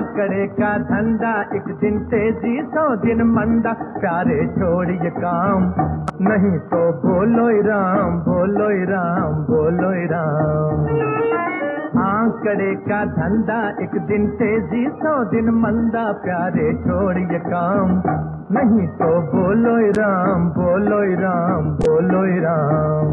आंकड़े का धंधा, एक दिन तेजी 100 दिन मंदा, प्यारे छोड़िए काम, नहीं तो बोलो राम, बोलो राम, बोलो राम। आंकड़े का धंधा, एक दिन तेजी 100 दिन मंदा, प्यारे छोड़िए काम, नहीं तो बोलो राम, बोलो राम, बोलो राम।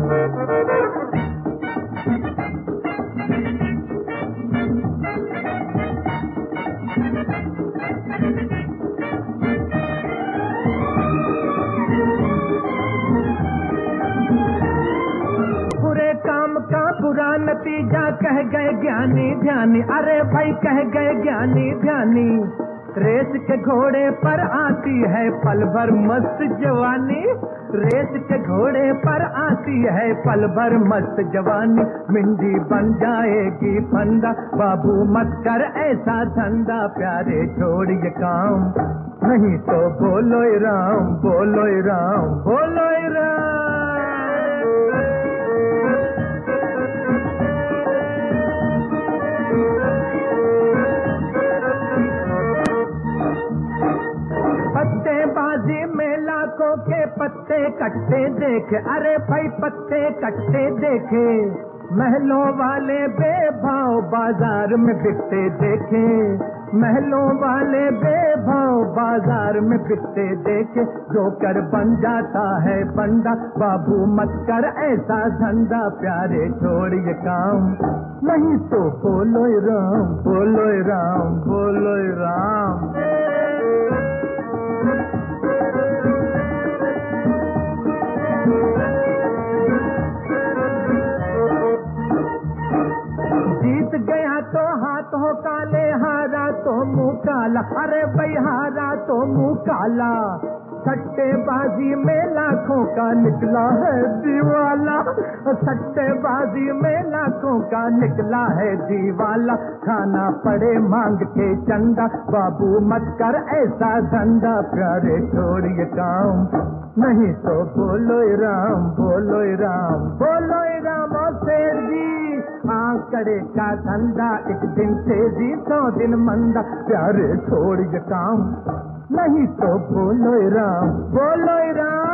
बुरे काम का बुरा नतीजा कह गए ज्ञानी ध्यानी, अरे भाई कह गए ज्ञानी ध्यानी। रेस के घोड़े पर आती है पल भर मस्त जवानी, रेस के घोड़े पर आती है पल भर मस्त जवानी। मिंडी बन जाएगी फंदा, बाबू मत कर ऐसा धंधा, प्यारे छोड़िए काम, नहीं तो बोलो राम, बोलो राम, बोलो राम। पत्तेबाजी में लाखों के पत्ते कट्टे देखे, अरे भाई पत्ते कट्टे देखे। महलों वाले बेभाव बाजार में बिकते देखे, महलों वाले बेभाव बाजार में बिकते देखे। जोकर बन जाता है बंदा, बाबू मत कर ऐसा धंधा, प्यारे छोड़िए काम, नहीं तो बोलो राम, बोलो राम, बोलो राम। जीत गया तो हाथ हो काले, हारा तो मुंह काला, अरे भाई हारा तो मुंह काला। सट्टेबाजी में लाखों का निकला है दीवाला, सट्टेबाजी में लाखों का निकला है दीवाला। खाना पड़े मांग के चंदा, बाबू मत कर ऐसा धंधा, प्यारे छोड़िए काम, नहीं तो बोलो राम, बोलो राम, बोलो राम। और शेर जी आंकड़े का धंधा, एक दिन तेजी 100 दिन मंदा, प्यारे छोड़िए काम, नहीं तो बोलो राम, बोलो राम।